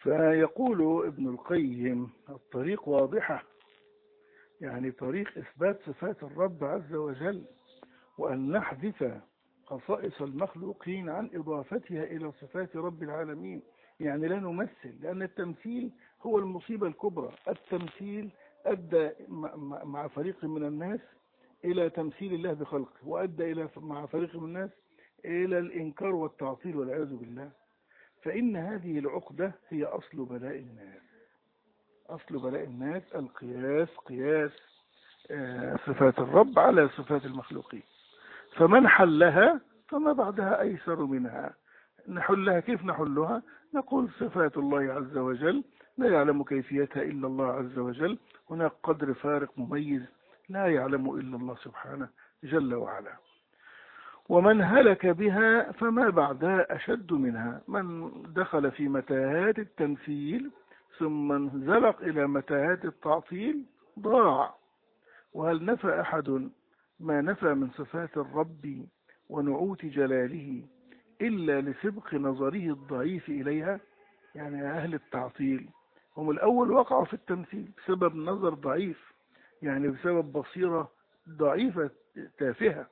فيقول ابن القيم: الطريق واضحة، يعني طريق إثبات صفات الرب عز وجل، وأن نحذف خصائص المخلوقين عن إضافتها إلى صفات رب العالمين. يعني لا نمثل، لأن التمثيل هو المصيبة الكبرى. التمثيل أدى مع فريق من الناس إلى تمثيل الله بخلقه، وأدى مع فريق من الناس إلى الإنكار والتعطيل والعياذ بالله. فإن هذه العقدة هي أصل بلاء الناس. أصل بلاء الناس قياس صفات الرب على صفات المخلوقين. فمن حلها فما بعدها أيسر منها. نحلها كيف نحلها؟ نقول صفات الله عز وجل لا يعلم كيفيتها إلا الله عز وجل. هناك قدر فارق مميز لا يعلم إلا الله سبحانه جل وعلا. ومن هلك بها فما بعدها أشد منها. من دخل في متاهات التمثيل ثم انزلق إلى متاهات التعطيل ضاع. وهل نفى أحد ما نفى من صفات الرب ونعوت جلاله إلا لسبق نظره الضعيف إليها؟ يعني أهل التعطيل هم الأول وقعوا في التمثيل بسبب نظر ضعيف، يعني بسبب بصيرة ضعيفة تافهة،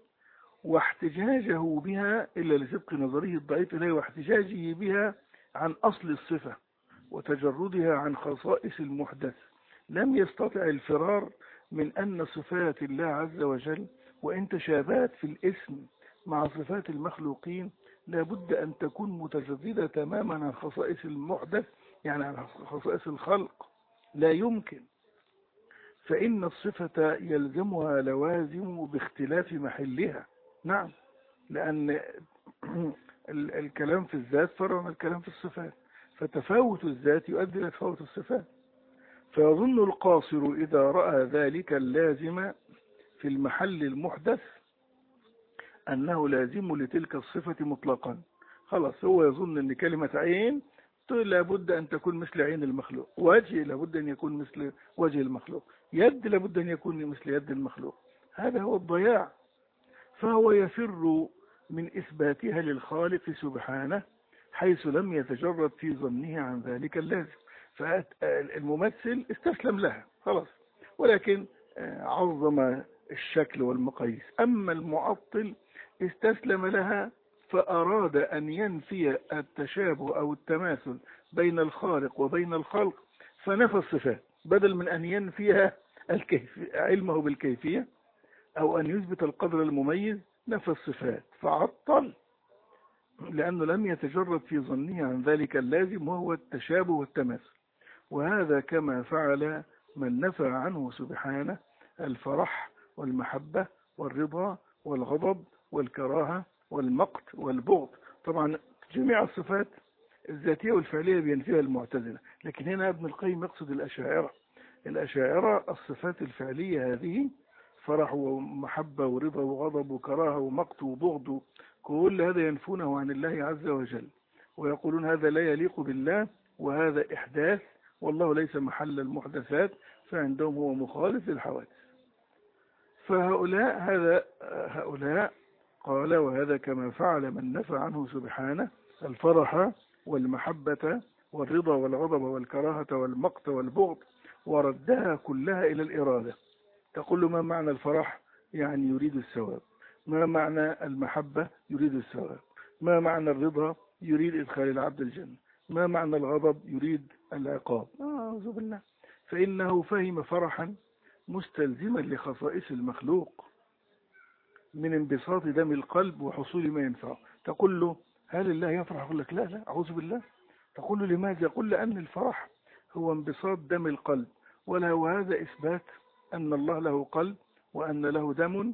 واحتجاجه بها إلا لسبق نظره الضعيف إليه، واحتجاجه بها عن أصل الصفة وتجردها عن خصائص المحدث. لم يستطع الفرار من أن صفات الله عز وجل وإن تشابهت في الاسم مع صفات المخلوقين لابد أن تكون متجردة تماما عن خصائص المحدث، يعني عن خصائص الخلق. لا يمكن، فإن الصفة يلزمها لوازم باختلاف محلها. نعم، لأن الكلام في الذات فرع من الكلام في الصفات، فتفاوت الذات يؤدي إلى تفاوت الصفات. فيظن القاصر إذا رأى ذلك اللازم في المحل المحدث أنه لازم لتلك الصفة مطلقا. خلاص، هو يظن أن كلمة عين لابد أن تكون مثل عين المخلوق، وجه لابد أن يكون مثل وجه المخلوق، يد لابد أن يكون مثل يد المخلوق. هذا هو الضياع. فهو يفر من إثباتها للخالق سبحانه حيث لم يتجرد في ظنه عن ذلك اللازم. فالممثل استسلم لها خلاص، ولكن عظم الشكل والمقاييس. أما المعطل استسلم لها فأراد أن ينفي التشابه أو التماثل بين الخالق وبين الخلق، فنفى الصفات بدل من أن ينفيها علمه بالكيفية أو أن يثبت القدر المميز. نفى الصفات فعطل، لأنه لم يتجرد في ظنه عن ذلك اللازم وهو التشابه والتماثل. وهذا كما فعل من نفى عنه سبحانه الفرح والمحبة والرضا والغضب والكراهة والمقت والبغض. طبعا جميع الصفات الذاتية والفعلية بينفيها المعتزلة، لكن هنا ابن القيم يقصد الأشاعرة الصفات الفعلية هذه فرح ومحبة ورضا وغضب وكراهة ومقت وبغض، كل هذا ينفونه عن الله عز وجل، ويقولون هذا لا يليق بالله وهذا إحداث، والله ليس محل المحدثات، فعندهم هو مخالف للحوادث. هؤلاء قال: وهذا كما فعل من نفى عنه سبحانه الفرح والمحبة والرضا والغضب والكراهة والمقت والبغض وردها كلها إلى الإرادة. تقول له: ما معنى الفرح؟ يعني يريد الثواب. ما معنى المحبة؟ يريد الثواب. ما معنى الرضا؟ يريد إدخال العبد الجنة. ما معنى الغضب؟ يريد العقاب. أعوذ بالله. فإنه فهم فرحا مستلزما لخصائص المخلوق من انبساط دم القلب وحصول ما ينفعه. تقول له: هل الله يفرح؟ يقول لك: لا أعوذ بالله. تقول له: لماذا؟ يقول: لأن الفرح هو انبساط دم القلب، وهذا إثبات أن الله له قلب وأن له دم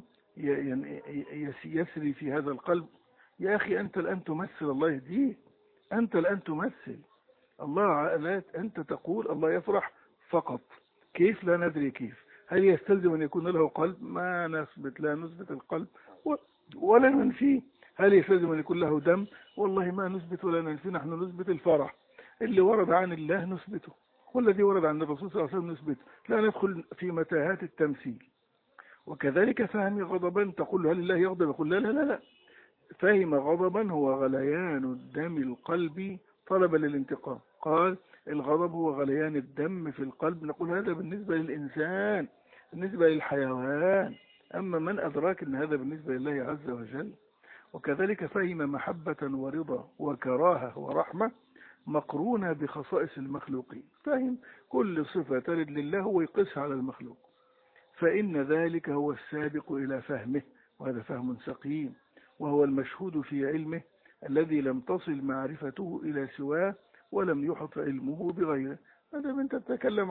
يسري في هذا القلب. يا أخي، أنت الآن تمثل الله يهديك، أنت الآن تمثل الله. أنت تقول الله يفرح فقط. كيف؟ لا ندري كيف. هل يستلزم أن يكون له قلب؟ ما نثبت، لا نثبت القلب ولا ننفيه. هل يستلزم أن يكون له دم؟ والله ما نثبت ولا ننفي. نحن نثبت الفرح اللي ورد عن الله نثبته، والذي ورد عن الرسول صلى الله عليه وسلم نثبته. لا ندخل في متاهات التمثيل. وكذلك فهم غضبا، تقول: هل الله يغضب؟ يقول: لا. فهم غضبا هو غليان الدم القلبي طلبا للانتقام. قال الغضب هو غليان الدم في القلب. نقول هذا بالنسبة للإنسان، بالنسبة للحيوان، أما من أدراك أن هذا بالنسبة لله عز وجل. وكذلك فهم محبة ورضا وكراهة ورحمة مقرونة بخصائص المخلوقين. فهم كل صفة ترد لله هو يقيسها على المخلوق، فإن ذلك هو السابق إلى فهمه، وهذا فهم سقيم، وهو المشهود في علمه الذي لم تصل معرفته إلى سواه ولم يحط علمه بغيره. هذا من تتكلم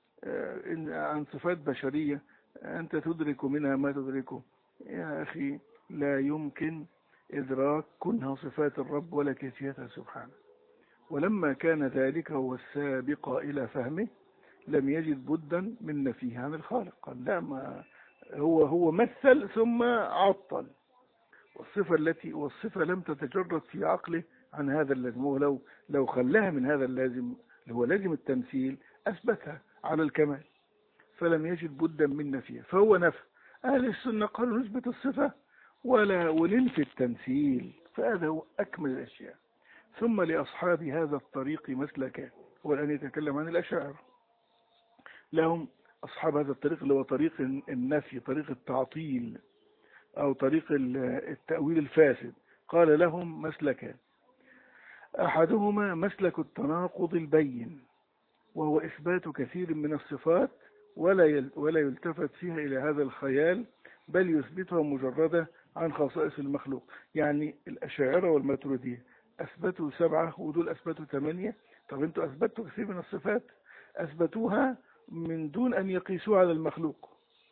عن صفات بشرية أنت تدرك منها ما تدركه. يا أخي لا يمكن إدراك كنها صفات الرب ولا كيفيتها سبحانه. ولما كان ذلك هو السابق إلى فهمه لم يجد بدا من نفيه عن الخالق. قال لا، ما هو مثل ثم عطل، والصفة لم تتجرد في عقله عن هذا اللازم. لو خلاها من هذا اللازم اللي هو لازم التمثيل أثبتها على الكمال، فلم يجد بدا من نفيه، فهو نفى. أهل السنة قالوا نثبت الصفة وننفي التمثيل، فهذا هو أكمل الأشياء. ثم لأصحاب هذا الطريق مسلكان. هو الآن يتكلم عن الأشاعرة. لهم أصحاب هذا الطريق اللي هو طريق النفي، طريق التعطيل، أو طريق التأويل الفاسد. قال لهم مسلكان: أحدهما مسلك التناقض البين، وهو إثبات كثير من الصفات ولا يلتفت فيها إلى هذا الخيال، بل يثبتها مجردة عن خصائص المخلوق. يعني الأشاعرة والماتريدية أثبتوا 7 ودول أثبتوا 8. طب أنتوا أثبتوا كثير من الصفات، أثبتوها من دون أن يقيسوها على المخلوق.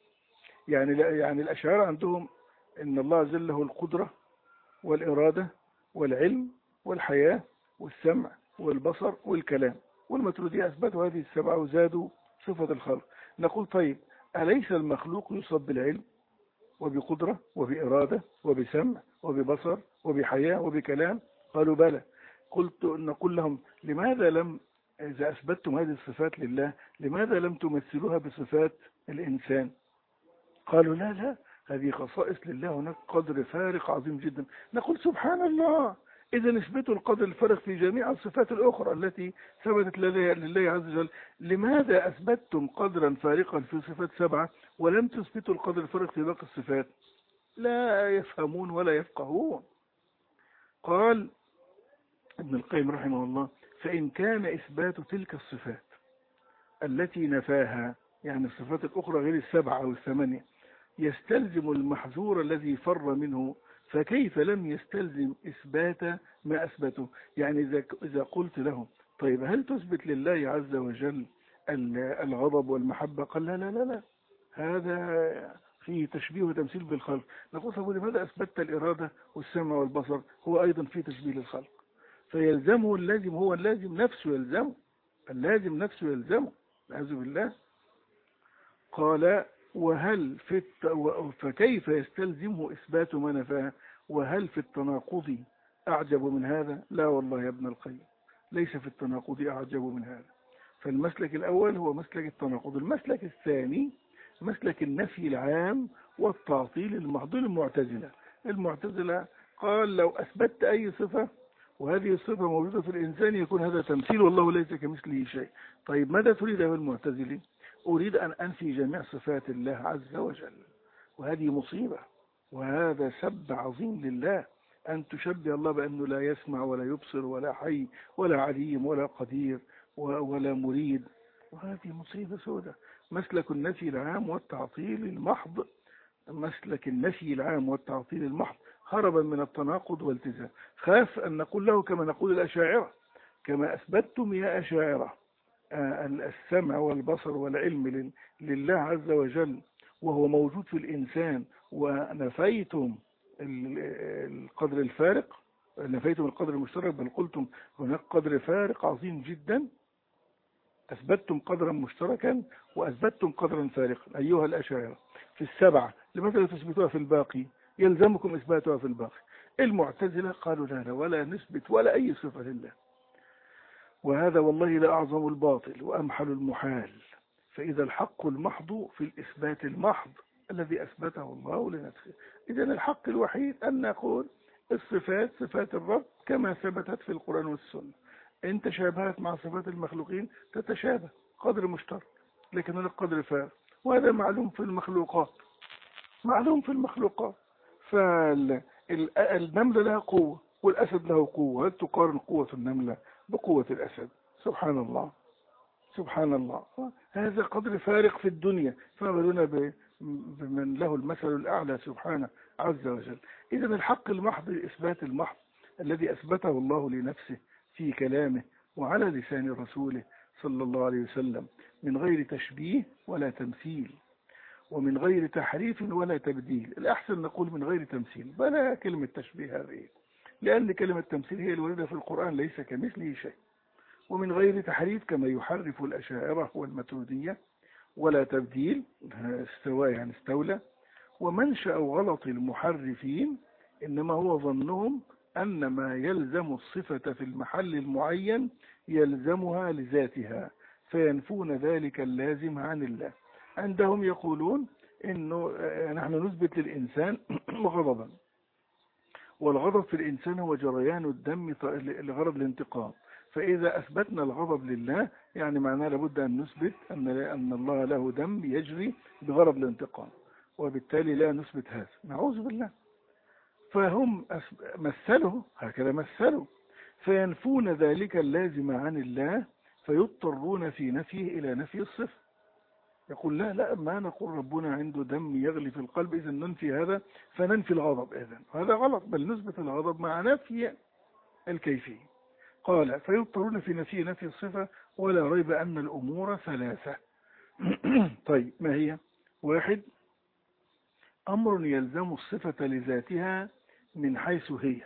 يعني الأشاعرة عندهم إن الله عز وجل له القدرة والإرادة والعلم والحياة والسمع والبصر والكلام، والماتريدية أثبتوا هذه 7 وزادوا صفة الخلق. نقول طيب، أليس المخلوق يوصف بالعلم وبقدرة وبإرادة وبسمع وببصر وبحياة وبكلام؟ قالوا بلى. نقول لهم لماذا إذا أثبتتم هذه الصفات لله لماذا لم تمثلوها بصفات الإنسان؟ قالوا لا، هذه خصائص لله، هناك قدر فارق عظيم جدا. نقول سبحان الله، إذا نثبتوا القدر الفارق في جميع الصفات الأخرى التي ثبتت لله عز وجل، لماذا أثبتتم قدرا فارقا في صفات 7 ولم تثبتوا القدر الفارق في باقي الصفات؟ لا يفهمون ولا يفقهون. قال ابن القيم رحمه الله: فإن كان إثبات تلك الصفات التي نفاها، يعني الصفات الأخرى غير 7 أو 8، يستلزم المحظور الذي فر منه، فكيف لم يستلزم إثبات ما أثبته؟ يعني إذا قلت لهم طيب هل تثبت لله عز وجل الغضب والمحبة؟ قال لا، هذا فيه تشبيه وتمثيل بالخلق. نقول طب لماذا أثبتت الإرادة والسمع والبصر؟ هو أيضا فيه تشبيه للخلق، فيلزمه اللازم، هو اللازم نفسه يلزمه، اللازم نفسه يلزمه، نعوذ بالله. قال فكيف يستلزمه إثبات ما نفاه؟ وهل في التناقض أعجب من هذا؟ لا والله يا ابن القيم، ليس في التناقض أعجب من هذا. فالمسلك الأول هو مسلك التناقض. المسلك الثاني مسلك النفي العام والتعطيل المحض. المعتزلة قال لو أثبتت أي صفة وهذه الصفة موجودة في الإنسان يكون هذا تمثيل، والله ليس كمثله شيء. طيب ماذا تريد يا المعتزلي؟ أريد أن أنفي جميع صفات الله عز وجل، وهذه مصيبة، وهذا سب عظيم لله، أن تشبه الله بأنه لا يسمع ولا يبصر ولا حي ولا عليم ولا قدير ولا مريد، وهذه مصيبة سودة. مسلك النفي العام والتعطيل المحض، مسلك النفي العام والتعطيل المحض، هربا من التناقض والتزام. خاف أن نقول له كما نقول الأشاعرة: كما أثبتتم يا أشاعرة السمع والبصر والعلم لله عز وجل وهو موجود في الإنسان، ونفيتم القدر الفارق، نفيتم القدر المشترك، بل قلتم هناك قدر فارق عظيم جدا. أثبتتم قدرا مشتركا وأثبتتم قدرا فارقا أيها الأشاعرة في 7، لماذا لا تثبتوها في الباقي؟ يلزمكم إثباتها في الباقي. المعتزلة قالوا لا ولا نثبت ولا أي صفة لله، وهذا والله لأعظم الباطل وأمحل المحال. فإذا الحق المحض في الإثبات المحض الذي أثبته الله لنفسه. إذا الحق الوحيد أن نقول الصفات صفات الرب كما ثبتت في القرآن والسنة. إن تشابهت مع صفات المخلوقين تتشابه قدر مشترك، لكن هناك قدر فارق، وهذا معلوم في المخلوقات، معلوم في المخلوقات. فالنملة لها قوة والأسد له قوة، هل تقارن قوة النملة بقوة الأسد؟ سبحان الله، سبحان الله. هذا قدر فارق في الدنيا، فما بالنا بمن له المثل الأعلى سبحانه عز وجل. إذا الحق المحض، الإثبات المحض الذي أثبته الله لنفسه في كلامه وعلى لسان رسوله صلى الله عليه وسلم، من غير تشبيه ولا تمثيل، ومن غير تحريف ولا تبديل. الأحسن نقول من غير تمثيل، بلا كلمة تشبيه هذه، لأن كلمة تمثيل هي الواردة في القرآن، ليس كمثله شيء. ومن غير تحريف كما يحرف الأشاعرة والماتريدية، ولا تبديل، استوى يعني استولى. ومنشأ غلط المحرفين إنما هو ظنهم أن ما يلزم الصفة في المحل المعين يلزمها لذاتها، فينفون ذلك اللازم عن الله. عندهم يقولون إنه نحن نثبت للإنسان غضبا، والغضب في الإنسان هو جريان الدم لغرض الانتقام، فإذا أثبتنا الغضب لله يعني معناه لابد أن نثبت أن الله له دم يجري بغرض الانتقام، وبالتالي لا نثبت هذا، نعوذ بالله. فهم مثلوا هكذا، مثلوا، فينفون ذلك اللازم عن الله، فيضطرون في نفيه إلى نفي الصفة. يقول لا ما نقول ربنا عنده دم يغلي في القلب، إذا ننفي هذا فننفي الغضب، إذن هذا غلط، بل نثبت الغضب مع نفي الكيفية. قال فيضطرون في نفي الصفة، ولا ريب أن الأمور ثلاثة. طيب ما هي؟ واحد، أمر يلزم الصفة لذاتها من حيث هي،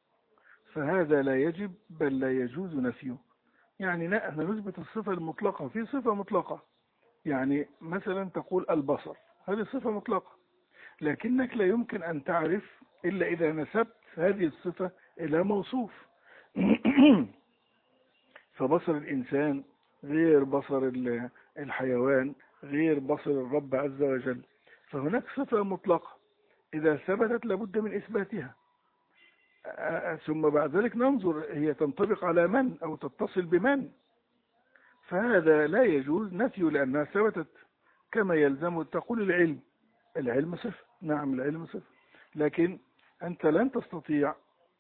فهذا لا يجب بل لا يجوز نفيه. يعني نحن نثبت الصفة المطلقة في صفة مطلقة، يعني مثلا تقول البصر، هذه صفة مطلقة، لكنك لا يمكن أن تعرف إلا إذا نسبت هذه الصفة إلى موصوف. فبصر الإنسان غير بصر الحيوان، غير بصر الرب عز وجل، فهناك صفة مطلقة إذا ثبتت لابد من إثباتها، ثم بعد ذلك ننظر هي تنطبق على من أو تتصل بمن، فهذا لا يجوز نفيه لأنها ثبتت. كما يلزم تقول العلم صفة، نعم العلم صفة، لكن أنت لن تستطيع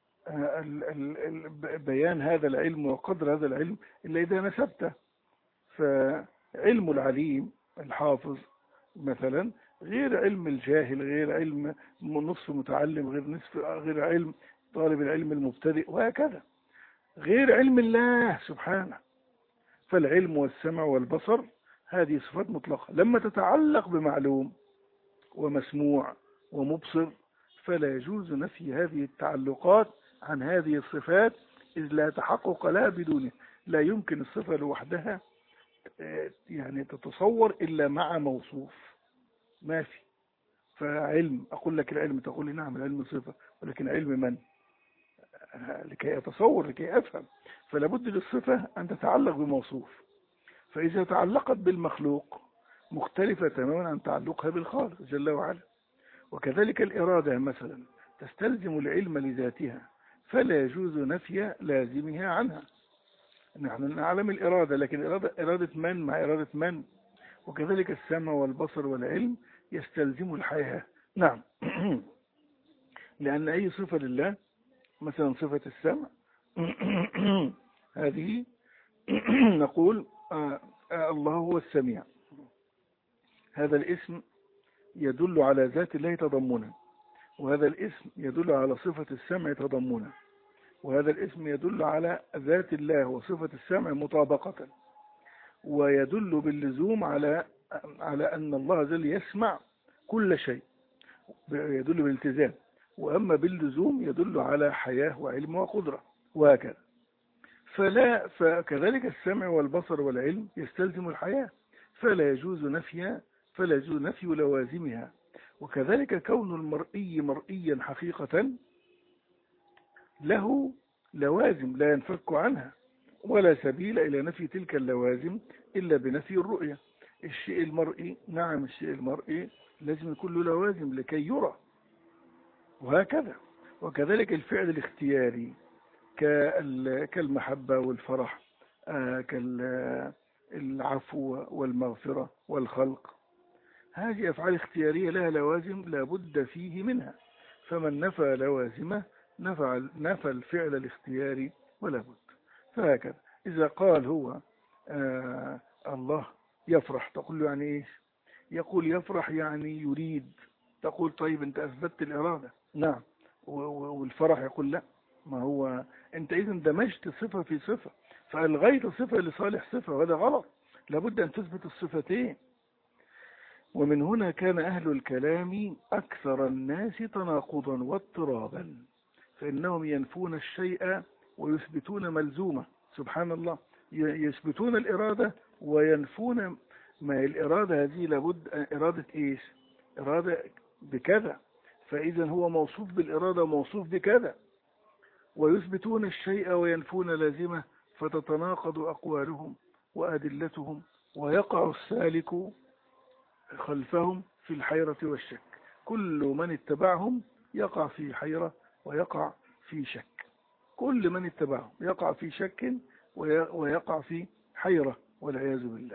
بيان هذا العلم وقدر هذا العلم إلا إذا نسبته. فعلم العليم الحافظ مثلا غير علم الجاهل، غير علم نصف متعلم، غير علم طالب العلم المبتدئ، وهكذا غير علم الله سبحانه. فالعلم والسمع والبصر هذه صفات مطلقة، لما تتعلق بمعلوم ومسموع ومبصر فلا يجوز نفي هذه التعلقات عن هذه الصفات، إذ لا تحقق لها بدونه. لا يمكن الصفة لوحدها يعني تتصور إلا مع موصوف، ما في. فعلم، أقول لك العلم، تقول لي نعم العلم صفة، ولكن علم من؟ لكي أتصور، لكي أفهم، فلا بد للصفة أن تتعلق بموصوف. فإذا تعلقت بالمخلوق مختلفة تماما عن تعلقها بالخالق جل وعلا. وكذلك الإرادة مثلا تستلزم العلم لذاتها، فلا يجوز نفي لازمها عنها. نحن نعلم الإرادة، لكن إرادة من مع إرادة من؟ وكذلك السمع والبصر والعلم يستلزم الحياة، نعم. لأن أي صفة لله، مثلا صفة السمع هذه نقول الله هو السميع، هذا الاسم يدل على ذات الله تضمنا، وهذا الاسم يدل على صفة السمع تضمنا، وهذا الاسم يدل على ذات الله وصفة السمع مطابقة، ويدل باللزوم على أن الله عز وجل يسمع كل شيء، يدل بالالتزام. وأما باللزوم يدل على حياة وعلم وقدرة، وهكذا. فكذلك السمع والبصر والعلم يستلزم الحياة، فلا يجوز نفي لوازمها. وكذلك كون المرئي مرئيا حقيقة له لوازم لا ينفك عنها، ولا سبيل إلى نفي تلك اللوازم إلا بنفي الرؤية. الشيء المرئي، نعم الشيء المرئي لازم يكون له لوازم لكي يرى، وهكذا. وكذلك الفعل الاختياري كالمحبة والفرح، كالعفو والمغفرة والخلق. هذه أفعال اختيارية لها لوازم لا بد فيه منها، فمن نفى لوازمه نفى الفعل الاختياري ولا بد. فهكذا إذا قال هو الله يفرح، تقول له يعني إيش؟ يقول يفرح يعني يريد. تقول طيب أنت أثبتت الإرادة، نعم، والفرح يقول لا، ما هو أنت إذن دمجت صفة في صفة، فألغيت صفة لصالح صفة، وهذا غلط. لابد أن تثبت الصفتين. ومن هنا كان أهل الكلام أكثر الناس تناقضا واضطرابا، فإنهم ينفون الشيء ويثبتون ملزومة. سبحان الله، يثبتون الإرادة وينفون ما الإرادة هذه لابد إرادة إيش؟ إرادة بكذا، فإذا هو موصوف بالإرادة وموصوف بكذا. ويثبتون الشيء وينفون لازمة، فتتناقض أقوالهم وأدلتهم، ويقع السالك خلفهم في الحيرة والشك. كل من اتبعهم يقع في حيرة ويقع في شك. كل من اتبعهم يقع في شك ويقع في حيرة والعياذ بالله.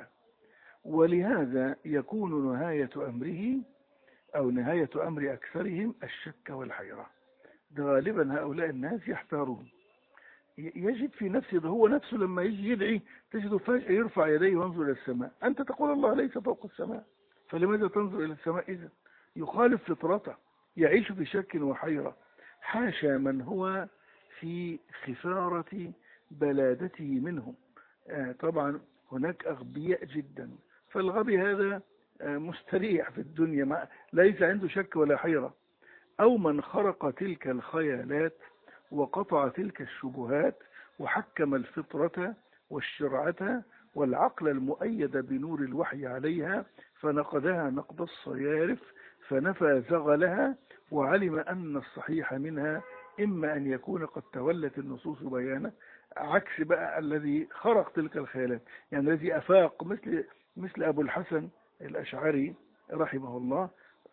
ولهذا يكون نهاية أمره أو نهاية أمر أكثرهم الشك والحيرة. غالبا هؤلاء الناس يحتارون، يجد في نفسه، ده هو نفسه لما يجي يدعي تجده فجأة يرفع يديه وينظر إلى السماء. أنت تقول الله ليس فوق السماء، فلماذا تنظر إلى السماء إذن؟ يخالف فطرته، يعيش في شك وحيرة. حاشا من هو في خفارة بلادته منهم. طبعا هناك أغبياء جدا، فالغبي هذا مستريح في الدنيا، ليس عنده شك ولا حيرة. أو من خرق تلك الخيالات وقطع تلك الشبهات وحكم الفطرة والشرعة والعقل المؤيد بنور الوحي عليها، فنقدها نقد الصيارف، فنفى زغلها، وعلم أن الصحيح منها إما أن يكون قد تولت النصوص بيانه. عكس بقى الذي خرق تلك الخيالات، يعني الذي أفاق، مثل أبو الحسن الأشعري رحمه الله،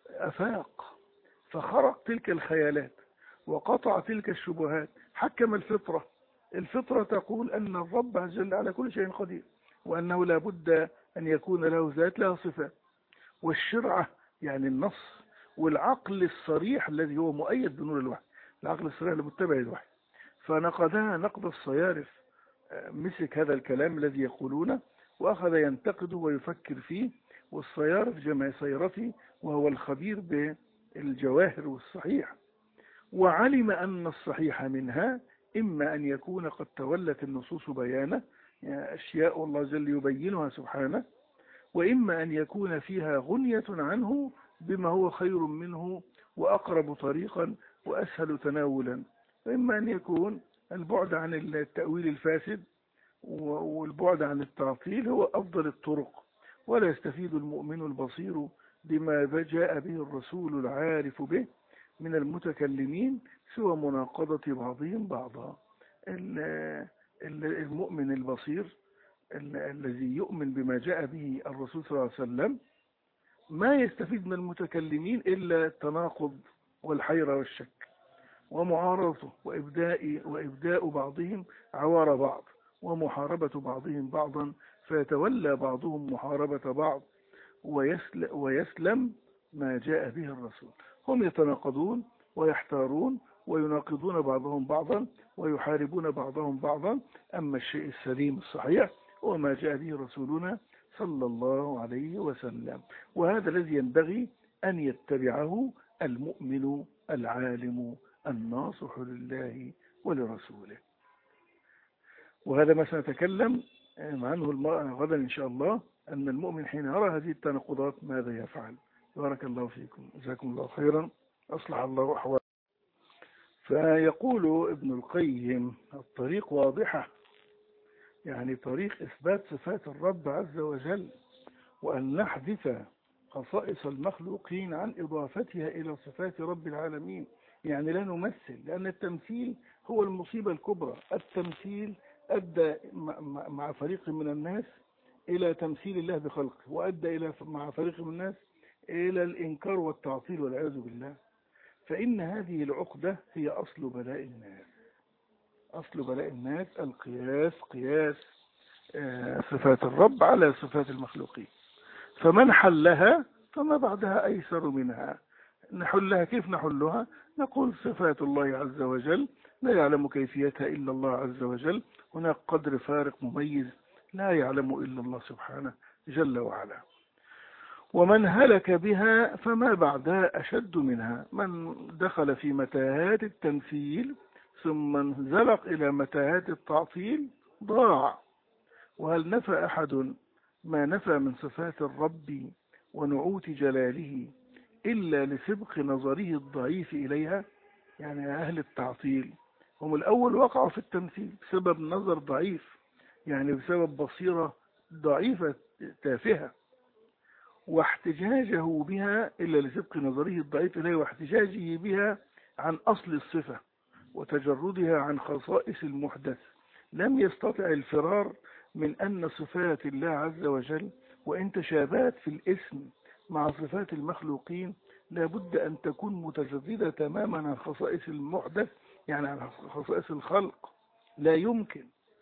أفاق فخرق تلك الخيالات وقطع تلك الشبهات، حكم الفطرة. الفطرة تقول أن الرب عز وجل على كل شيء قدير، وأنه لا بد أن يكون له ذات لها صفة، والشرعة يعني النص، والعقل الصريح الذي هو مؤيد بنور الوحي، العقل الصريح المتبع الوحي. فنقدها نقد الصيارف، مسك هذا الكلام الذي يقولونه وأخذ ينتقده ويفكر فيه. والصيارف جمع صيرفي، وهو الخبير بالجواهر والصحيح. وعلم أن الصحيح منها إما أن يكون قد تولت النصوص بيانه، أشياء الله جل يبينها سبحانه، وإما أن يكون فيها غنية عنه بما هو خير منه وأقرب طريقا وأسهل تناولا، وإما أن يكون البعد عن التأويل الفاسد والبعد عن التعطيل هو أفضل الطرق. ولا يستفيد المؤمن البصير بما جاء به الرسول العارف به من المتكلمين سوى مناقضة بعضهم بعضا. المؤمن البصير الذي يؤمن بما جاء به الرسول صلى الله عليه وسلم ما يستفيد من المتكلمين إلا التناقض والحيرة والشك ومعارضته وإبداء بعضهم عوار بعض ومحاربة بعضهم بعضا، فيتولى بعضهم محاربة بعض ويسلم ما جاء به الرسول. هم يتناقضون ويحتارون ويناقضون بعضهم بعضا ويحاربون بعضهم بعضا. أما الشيء السليم الصحيح هو ما جاء به رسولنا صلى الله عليه وسلم، وهذا الذي ينبغي أن يتبعه المؤمن العالم الناصح لله ولرسوله. وهذا ما سنتكلم عنه غدا إن شاء الله، أن المؤمن حين يرى هذه التناقضات ماذا يفعل. بارك الله فيكم، جزاكم الله خيرا، أصلح الله أحوالكم. فيقول ابن القيم الطريق واضحة، يعني طريق إثبات صفات الرب عز وجل، وأن نحذف خصائص المخلوقين عن إضافتها إلى صفات رب العالمين. يعني لا نمثل، لأن التمثيل هو المصيبة الكبرى. التمثيل أدى مع فريق من الناس إلى تمثيل الله بخلقه، وأدى مع فريق من الناس إلى الإنكار والتعطيل والعياذ بالله. فإن هذه العقدة هي أصل بلاء الناس، أصل بلاء الناس القياس، قياس صفات الرب على صفات المخلوقين، فمن حلها فما بعدها أيسر منها. نحلها كيف نحلها؟ نقول صفات الله عز وجل لا يعلم كيفيتها إلا الله عز وجل، هناك قدر فارق مميز لا يعلم إلا الله سبحانه جل وعلا. ومن هلك بها فما بعدها أشد منها، من دخل في متاهات التمثيل ثم انزلق إلى متاهات التعطيل ضاع. وهل نفى أحد ما نفى من صفات الرب ونعوت جلاله إلا لسبق نظره الضعيف إليها؟ يعني أهل التعطيل هم الأول وقعوا في التمثيل بسبب نظر ضعيف، يعني بسبب بصيرة ضعيفة تافهة، واحتجاجه بها إلا لسبق نظره الضعيف إليه، واحتجاجه بها عن أصل الصفة وتجردها عن خصائص المحدث. لم يستطع الفرار من أن صفات الله عز وجل وإن تشابهت في الاسم مع صفات المخلوقين لابد أن تكون متجردة تماما عن خصائص المحدث، يعني عن خصائص الخلق، لا يمكن.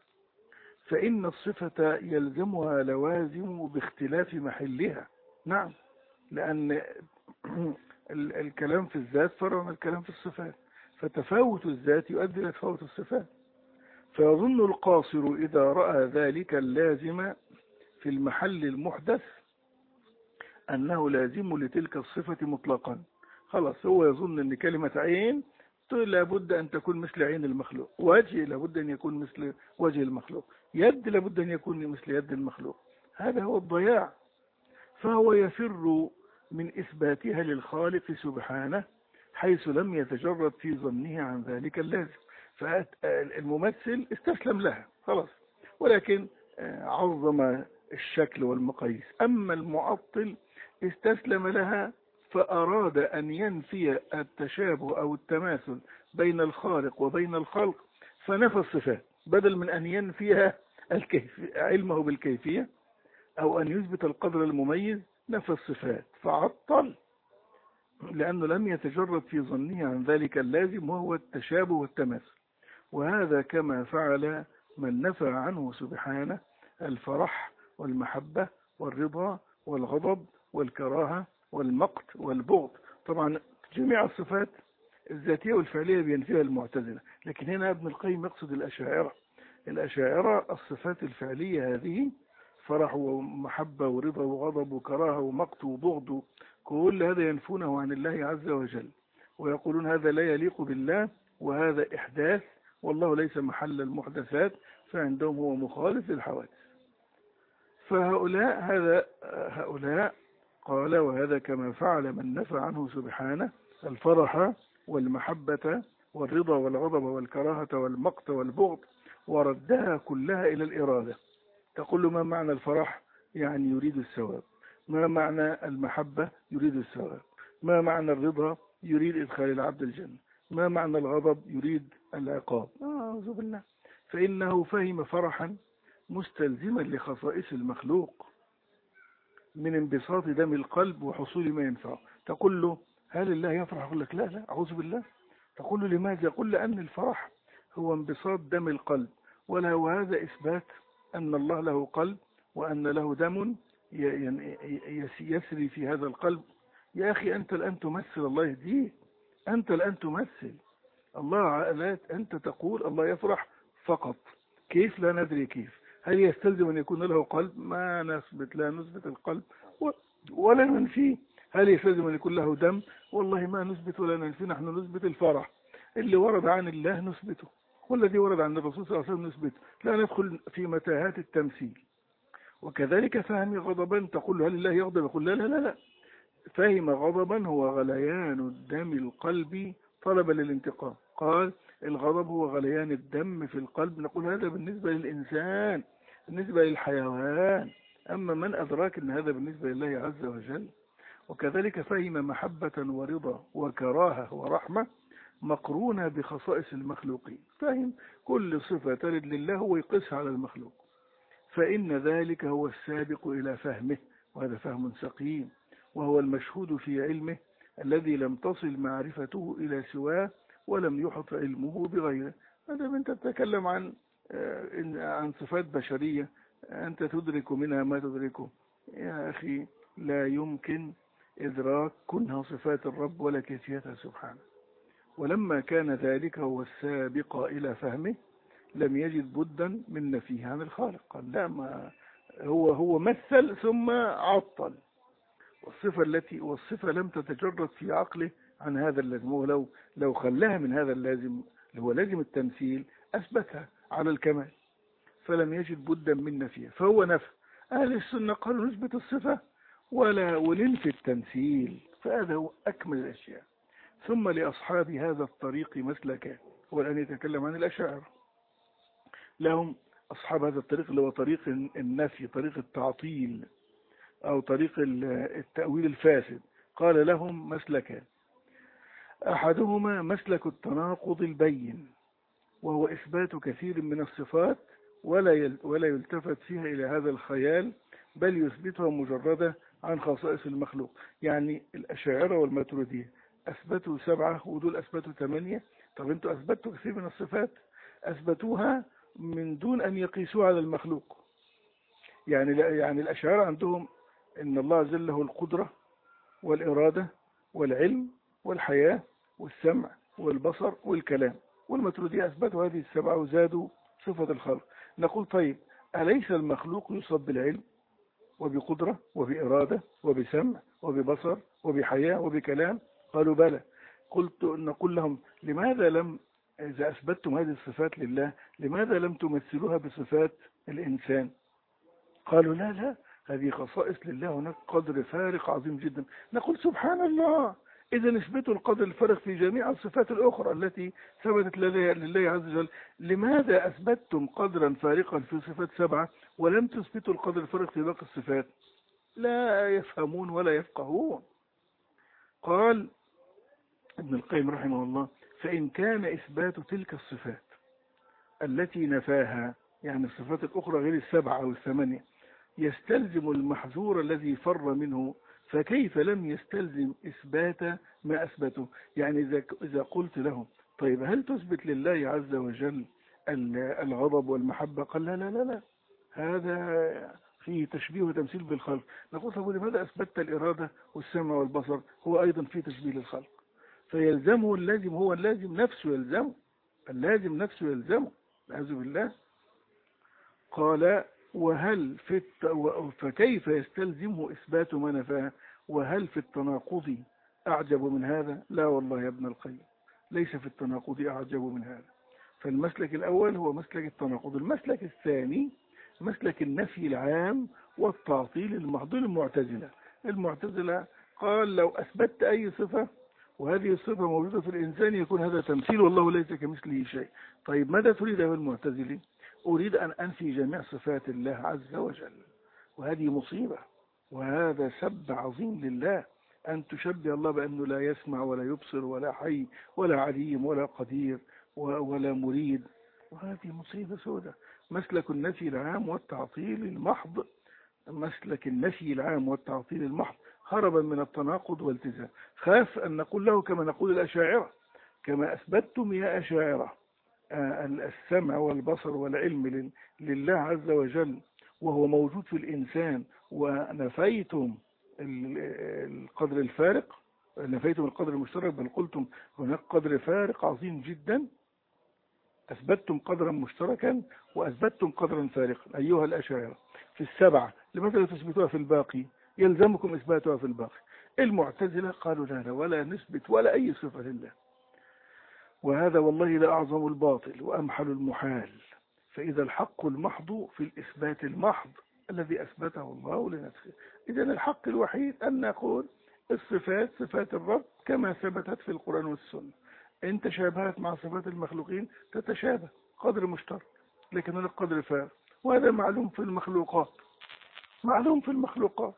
فإن الصفة يلزمها لوازم باختلاف محلها. نعم، لأن الكلام في الذات فرع من الكلام في الصفات، فتفاوت الذات يؤدي إلى تفاوت الصفات. فيظن القاصر إذا رأى ذلك اللازم في المحل المحدث أنه لازم لتلك الصفة مطلقا. خلاص، هو يظن أن كلمة عين لابد أن تكون مثل عين المخلوق، وجه لابد أن يكون مثل وجه المخلوق، يد لابد أن يكون مثل يد المخلوق. هذا هو الضياع. فهو يفر من إثباتها للخالق سبحانه حيث لم يتجرد في ظنه عن ذلك اللازم. فالممثل استسلم لها خلاص، ولكن عظم الشكل والمقاييس. أما المعطل استسلم لها فأراد أن ينفي التشابه أو التماثل بين الخالق وبين الخلق، فنفى الصفات بدل من أن ينفيها علمه بالكيفية أو أن يثبت القدر المميز، نفى الصفات فعطل، لأنه لم يتجرد في ظنه عن ذلك اللازم وهو التشابه والتماثل. وهذا كما فعل من نفى عنه سبحانه الفرح والمحبة والرضا والغضب والكراهة والمقت والبغض. طبعا جميع الصفات الذاتية والفعلية بينفيها المعتزلة، لكن هنا ابن القيم يقصد الأشاعرة الصفات الفعلية هذه فرح ومحبة ورضا وغضب وكراهة ومقت وبغض، كل هذا ينفونه عن الله عز وجل، ويقولون هذا لا يليق بالله وهذا إحداث، والله ليس محل المحدثات، فعندهم هو مخالف للحوادث. هؤلاء قال وهذا كما فعل من نفى عنه سبحانه الفرح والمحبة والرضا والغضب والكراهة والمقت والبغض وردها كلها إلى الإرادة. تقول له ما معنى الفرح؟ يعني يريد الثواب. ما معنى المحبة؟ يريد الثواب. ما معنى الرضا؟ يريد إدخال العبد الجنة. ما معنى الغضب؟ يريد العقاب. أعوذ بالله. فإنه فهم فرحا مستلزما لخصائص المخلوق من انبساط دم القلب وحصول ما ينفعه. تقول له هل الله يفرح؟ يقول لك لا أعوذ بالله. تقول له لماذا؟ يقول لأن الفرح هو انبساط دم القلب، وهذا إثبات أن الله له قلب وأن له دم يسري في هذا القلب. يا أخي أنت الآن تمثل الله يهديك، أنت الآن تمثل الله. أنت تقول الله يفرح فقط، كيف؟ لا ندري كيف. هل يستلزم أن يكون له قلب؟ ما نثبت، لا نثبت القلب ولا ننفيه. هل يستلزم أن يكون له دم؟ والله ما نثبت ولا ننفيه، نحن نثبت الفرح. اللي ورد عن الله نثبته، والذي ورد عن الرسول صلى الله عليه وسلم نثبته، لا ندخل في متاهات التمثيل. وكذلك فهم غضبا، تقول هل الله يغضب؟ يقول لا. فهم غضبا هو غليان الدم القلبي طلبا للانتقام. قال الغضب هو غليان الدم في القلب. نقول هذا بالنسبة للإنسان، بالنسبة للحيوان، أما من أدراك أن هذا بالنسبة لله عز وجل. وكذلك فهم محبة ورضا وكراهة ورحمة مقرونة بخصائص المخلوقين. فهم كل صفة ترد لله ويقسها على المخلوق، فإن ذلك هو السابق إلى فهمه، وهذا فهم سقيم، وهو المشهود في علمه الذي لم تصل معرفته إلى سواه ولم يحط علمه بغيره. ما دام أنت تتكلم عن صفات بشرية أنت تدرك منها ما تدركه، يا أخي لا يمكن إدراك كنها صفات الرب ولا كيفيتها سبحانه. ولما كان ذلك هو السابق إلى فهمه لم يجد بدا من نفيه عن الخالق. قال لا، ما هو مثل ثم عطل، والصفة لم تتجرد في عقله عن هذا اللازم. هو لو خلاها من هذا اللازم اللي هو لازم التمثيل أثبتها على الكمال، فلم يجد بدا من نفيها، فهو نفى. أهل السنة قالوا نثبت الصفة وننفي التمثيل، فهذا هو أكمل الأشياء. ثم لأصحاب هذا الطريق مسلكان. هو الآن يتكلم عن الأشاعرة، لهم أصحاب هذا الطريق اللي هو طريق النفي، طريق التعطيل، أو طريق التأويل الفاسد. قال لهم مسلكان: أحدهما مسلك التناقض البين، وهو إثبات كثير من الصفات ولا يلتفت فيها إلى هذا الخيال، بل يثبتها مجردة عن خصائص المخلوق. يعني الأشاعرة والماتريدية أثبتوا 7 ودول أثبتوا 8. طب أنتوا أثبتوا كثير من الصفات، أثبتوها من دون أن يقيسوها على المخلوق. يعني الأشاعرة عندهم إن الله عز وجل له القدرة والإرادة والعلم والحياة والسمع والبصر والكلام، والماتريدية أثبتوا هذه 7 وزادوا صفة الخلق. نقول طيب، أليس المخلوق يوصف بالعلم وبقدرة وبإرادة وبسمع وببصر وبحياة وبكلام؟ قالوا بلى. نقول لهم لماذا إذا أثبتتم هذه الصفات لله لماذا لم تمثلوها بصفات الإنسان؟ قالوا لا، هذه خصائص لله، هناك قدر فارق عظيم جدا. نقول سبحان الله، إذا نثبتوا القدر الفارق في جميع الصفات الأخرى التي ثبتت لله عز وجل، لماذا أثبتتم قدرا فارقا في صفات 7 ولم تثبتوا القدر الفارق في باقي الصفات؟ لا يفهمون ولا يفقهون. قال ابن القيم رحمه الله: فإن كان إثبات تلك الصفات التي نفاها، يعني الصفات الأخرى غير 7 أو 8، يستلزم المحذور الذي فر منه، فكيف لم يستلزم إثبات ما أثبته؟ يعني إذا قلت لهم طيب هل تثبت لله عز وجل الغضب والمحبة؟ قال لا، هذا فيه تشبيه وتمثيل بالخلق. نقول طب لماذا أثبتت الإرادة والسمع والبصر؟ هو أيضا فيه تشبيه للخلق، فيلزمه اللازم، هو اللازم نفسه يلزمه، اللازم نفسه يلزمه، نعوذ بالله. قال فكيف يستلزمه إثبات ما نفاه؟ وهل في التناقض أعجب من هذا؟ لا والله يا ابن القيم، ليس في التناقض أعجب من هذا. فالمسلك الأول هو مسلك التناقض. المسلك الثاني مسلك النفي العام والتعطيل المحض. المعتزلة قال لو أثبتت أي صفة وهذه الصفة موجودة في الإنسان يكون هذا تمثيل، والله ليس كمثله شيء. طيب ماذا تريد يا المعتزلي؟ أريد أن أنفي جميع صفات الله عز وجل، وهذه مصيبة، وهذا سب عظيم لله، أن تشبه الله بأنه لا يسمع ولا يبصر ولا حي ولا عليم ولا قدير ولا مريد، وهذه مصيبة سودة. مسلك النفي العام والتعطيل المحض، مسلك النفي العام والتعطيل المحض، هربا من التناقض والتزام. خاف أن نقول له كما نقول الأشاعرة: كما أثبتتم يا أشاعرة السمع والبصر والعلم لله عز وجل وهو موجود في الإنسان، ونفيتم القدر الفارق، نفيتم القدر المشترك، بل قلتم هناك قدر فارق عظيم جدا، أثبتتم قدرا مشتركا وأثبتتم قدرا فارقا أيها الأشاعرة في 7، لماذا لا تثبتوها في الباقي؟ يلزمكم إثباتها في الباقي. المعتزلة قالوا لا ولا نثبت ولا أي صفة لله، وهذا والله لأعظم الباطل وأمحل المحال. فإذا الحق المحض في الإثبات المحض الذي أثبته الله لنفسه. إذن الحق الوحيد أن نقول الصفات صفات الرب كما ثبتت في القرآن والسنة. إن تشابهت مع صفات المخلوقين تتشابه، قدر مشترك، لكن هناك قدر فارق، وهذا معلوم في المخلوقات.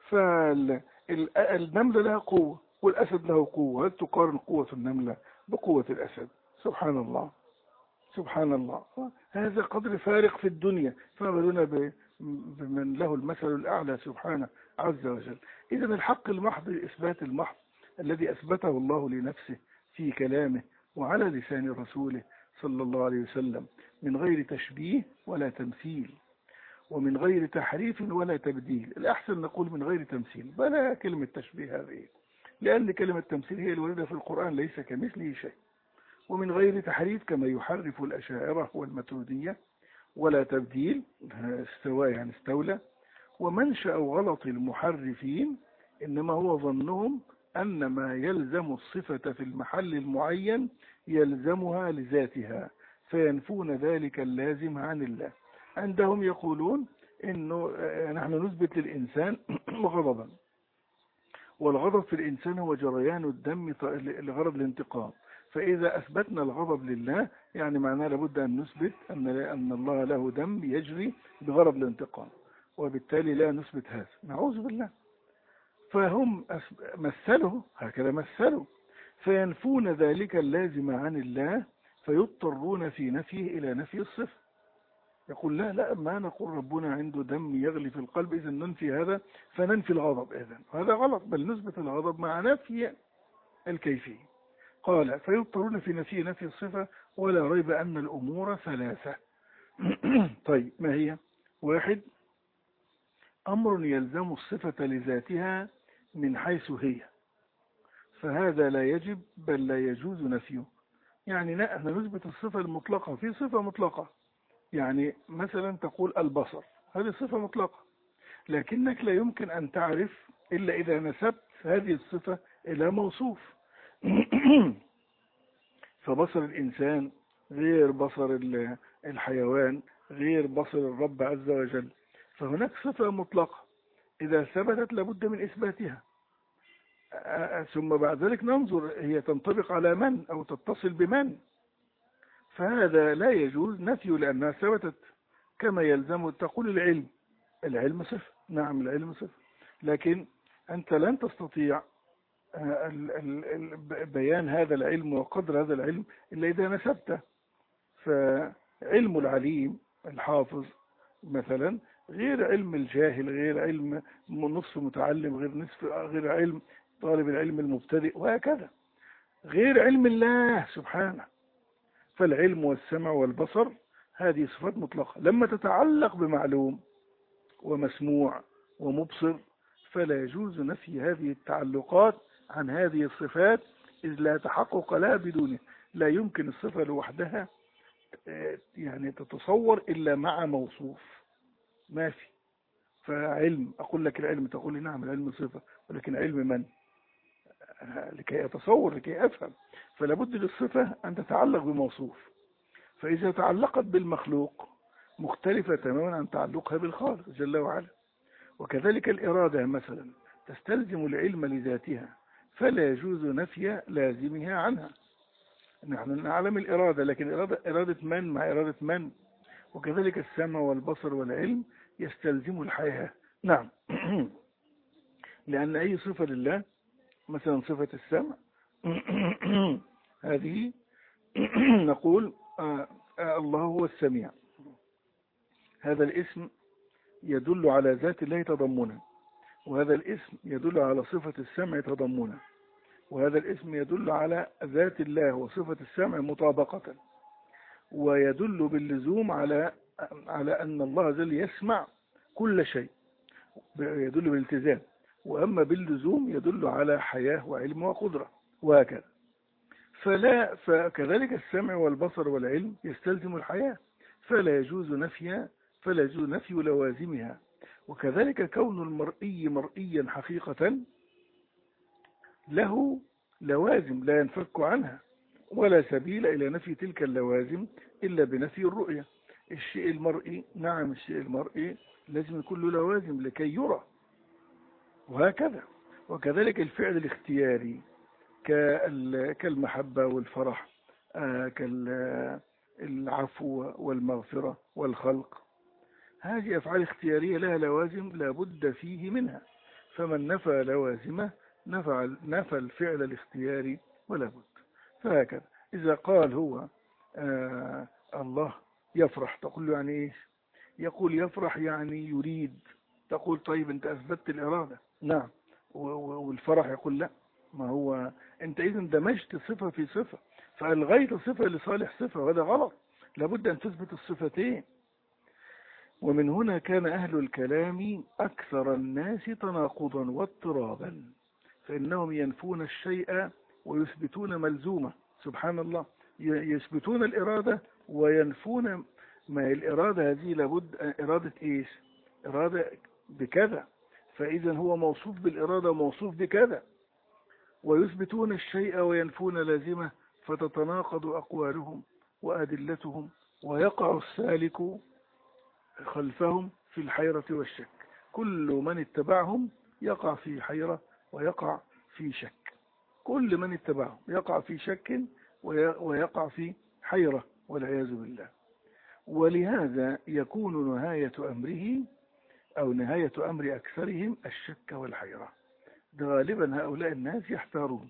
فالنملة لها قوة والأسد له قوة، هل تقارن قوة النملة بقوة الأسد؟ سبحان الله، سبحان الله. هذا قدر فارق في الدنيا، فما بالنا بمن له المثل الأعلى سبحانه عز وجل. إذن الحق المحض الإثبات المحض الذي أثبته الله لنفسه في كلامه وعلى لسان رسوله صلى الله عليه وسلم من غير تشبيه ولا تمثيل، ومن غير تحريف ولا تبديل. الأحسن نقول من غير تمثيل بلا كلمة تشبيه هذه، لأن كلمة تمثيل هي الواردة في القرآن، ليس كمثله شيء. ومن غير تحريف كما يحرف الأشاعرة والماتريدية، ولا تبديل استوى يعني استولى. ومنشأ غلط المحرفين إنما هو ظنهم أن ما يلزم الصفة في المحل المعين يلزمها لذاتها، فينفون ذلك اللازم عن الله. عندهم يقولون إنه نحن نثبت للإنسان غضبا، والغضب في الإنسان هو جريان الدم لغرض الانتقام، فإذا أثبتنا الغضب لله يعني معناه لابد أن نثبت أن الله له دم يجري بغرض الانتقام، وبالتالي لا نثبت هذا، نعوذ بالله. فهم مثلوا هكذا، مثلوا فينفون ذلك اللازم عن الله، فيضطرون في نفيه إلى نفي الصفة. يقول لا ما نقول ربنا عنده دم يغلي في القلب إذا ننفي هذا فننفي الغضب، إذن هذا غلط، بل نثبت الغضب مع نفي الكيفية. قال فيضطرون في نفي الصفة، ولا ريب أن الأمور ثلاثة. طيب ما هي؟ واحد، أمر يلزم الصفة لذاتها من حيث هي، فهذا لا يجب بل لا يجوز نفيه. يعني نحن نثبت الصفة المطلقة في صفة مطلقة، يعني مثلا تقول البصر، هذه صفة مطلقة، لكنك لا يمكن أن تعرف إلا إذا نسبت هذه الصفة إلى موصوف. فبصر الإنسان غير بصر الحيوان، غير بصر الرب عز وجل، فهناك صفة مطلقة إذا ثبتت لابد من إثباتها، ثم بعد ذلك ننظر هي تنطبق على من أو تتصل بمن، فهذا لا يجوز نفيه لأنها ثبتت. كما يلزم تقول العلم صفة، نعم العلم صفة، لكن أنت لن تستطيع بيان هذا العلم وقدر هذا العلم إلا إذا نسبته. فعلم العليم الحافظ مثلا غير علم الجاهل، غير علم نصف متعلم، غير علم طالب العلم المبتدئ، وهكذا غير علم الله سبحانه. فالعلم والسمع والبصر هذه صفات مطلقة، لما تتعلق بمعلوم ومسموع ومبصر فلا يجوز نفي هذه التعلقات عن هذه الصفات، إذ لا تحقق لها بدونه. لا يمكن الصفة لوحدها يعني تتصور إلا مع موصوف، ما في. فعلم أقول لك العلم، تقول لي نعم العلم صفة، ولكن علم من؟ لكي أتصور، لكي أفهم، فلا بد للصفة أن تتعلق بموصوف. فإذا تعلقت بالمخلوق مختلفة تماما عن تعلقها بالخالق جل وعلا. وكذلك الإرادة مثلا تستلزم العلم لذاتها، فلا يجوز نفي لازمها عنها. نحن نعلم الإرادة، لكن إرادة من مع إرادة من؟ وكذلك السمع والبصر والعلم يستلزم الحياة، نعم. لأن أي صفة لله، مثلا صفة السمع هذه نقول الله هو السميع، هذا الاسم يدل على ذات الله تضمنا، وهذا الاسم يدل على صفة السمع تضمنا، وهذا الاسم يدل على ذات الله وصفة السمع مطابقة، ويدل باللزوم على أن الله جل يسمع كل شيء، يدل بالالتزام. وأما باللزوم يدل على حياة وعلم وقدرة، وهكذا. فكذلك السمع والبصر والعلم يستلزم الحياة، فلا يجوز نفي لوازمها. وكذلك كون المرئي مرئيا حقيقة له لوازم لا ينفك عنها، ولا سبيل إلى نفي تلك اللوازم إلا بنفي الرؤية. الشيء المرئي، نعم الشيء المرئي لازم يكون له لوازم لكي يرى، وهكذا. وكذلك الفعل الاختياري كالمحبة والفرح، كالعفو والمغفرة والخلق، هذه أفعال اختيارية لها لوازم لا بد فيه منها، فمن نفى لوازمه نفى الفعل الاختياري ولا بد. فهكذا إذا قال هو الله يفرح، تقول له يعني إيش؟ يقول يفرح يعني يريد، تقول طيب أنت أثبتت الإرادة، نعم، والفرح يقول لا، ما هو أنت إذن دمجت صفة في صفة، فألغيت صفة لصالح صفة، وهذا غلط. لابد أن تثبت الصفتين. ومن هنا كان أهل الكلام أكثر الناس تناقضا واضطرابا، فإنهم ينفون الشيء ويثبتون ملزومة. سبحان الله، يثبتون الإرادة وينفون ما الإرادة هذه. لابد إرادة إيش؟ إرادة بكذا، فإذا هو موصوف بالإرادة وموصوف بكذا. ويثبتون الشيء وينفون لازمة، فتتناقض أقوالهم وأدلتهم، ويقع السالك خلفهم في الحيرة والشك. كل من اتبعهم يقع في حيرة ويقع في شك. كل من اتبعهم يقع في شك ويقع في حيرة والعياذ بالله. ولهذا يكون نهاية أمره أو نهاية أمر أكثرهم الشك والحيرة. غالبا هؤلاء الناس يحتارون.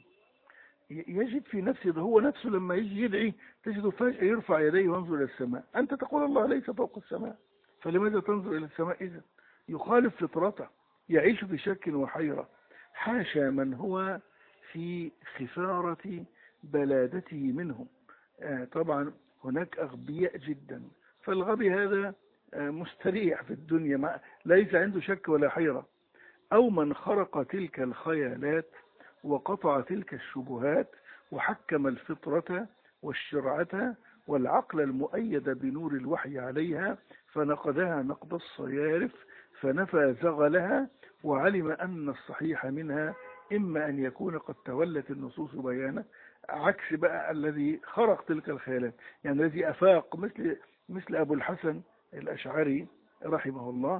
يجد في نفسه، ده هو نفسه لما يجي يدعي تجده فجأة يرفع يديه وينظر إلى السماء. أنت تقول الله ليس فوق السماء، فلماذا تنظر إلى السماء إذن؟ يخالف فطرته، يعيش في شك وحيرة. حاشا من هو في خفارة بلادته منهم. طبعا هناك أغبياء جدا، فالغبي هذا مستريح في الدنيا، ليس عنده شك ولا حيرة. أو من خرق تلك الخيالات وقطع تلك الشبهات وحكم الفطرة والشرعة والعقل المؤيد بنور الوحي عليها، فنقدها نقد الصيارف، فنفى زغلها، وعلم أن الصحيح منها إما أن يكون قد تولت النصوص بيانا. عكس بقى الذي خرق تلك الخيالات، يعني الذي أفاق، مثل أبو الحسن الأشعري رحمه الله،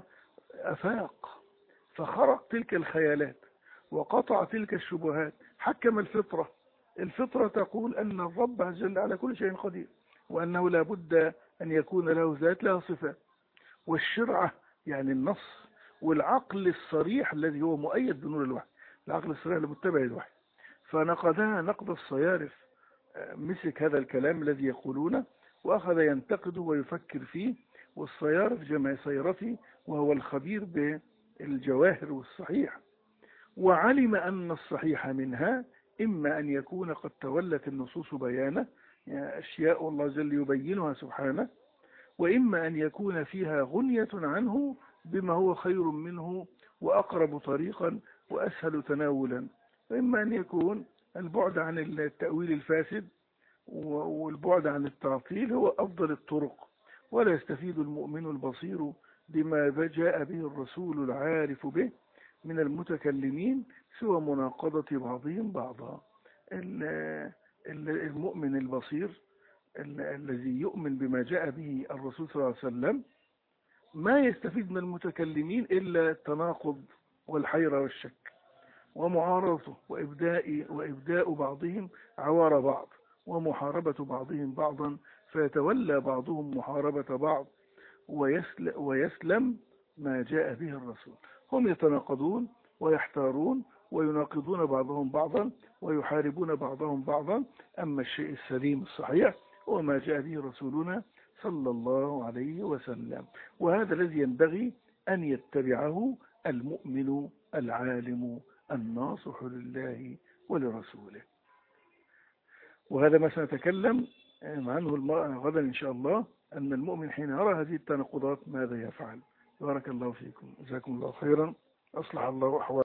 أفاق فخرق تلك الخيالات وقطع تلك الشبهات، حكم الفطرة. الفطرة تقول أن الرب عز وجل على كل شيء قدير، وأنه لا بد أن يكون له ذات لها صفة، والشرعة يعني النص، والعقل الصريح الذي هو مؤيد بنور الوحي، العقل الصريح المتبع الوحي. فنقدها نقد الصيارف، مسك هذا الكلام الذي يقولونه وأخذ ينتقده ويفكر فيه. والصيارف جمع صيرفي، وهو الخبير بالجواهر والصحيح. وعلم أن الصحيح منها إما أن يكون قد تولت النصوص بيانه، يعني أشياء الله جل يبينها سبحانه، وإما أن يكون فيها غنية عنه بما هو خير منه وأقرب طريقا وأسهل تناولا، وإما أن يكون البعد عن التأويل الفاسد والبعد عن التعطيل هو أفضل الطرق. ولا يستفيد المؤمن البصير بما جاء به الرسول العارف به من المتكلمين سوى مناقضة بعضهم بعضا. المؤمن البصير الذي يؤمن بما جاء به الرسول صلى الله عليه وسلم ما يستفيد من المتكلمين إلا التناقض والحيرة والشك ومعارضته وإبداء بعضهم عوار بعض ومحاربة بعضهم بعضا، فيتولى بعضهم محاربة بعض ويسلم ما جاء به الرسول. هم يتناقضون ويحتارون ويناقضون بعضهم بعضا ويحاربون بعضهم بعضا. أما الشيء السليم الصحيح هو ما جاء به رسولنا صلى الله عليه وسلم، وهذا الذي ينبغي أن يتبعه المؤمن العالم الناصح لله ولرسوله. وهذا ما سنتكلم عنه غدا إن شاء الله، أن المؤمن حين يرى هذه التناقضات ماذا يفعل. بارك الله فيكم، جزاكم الله خيرا، أصلح الله أحوالكم.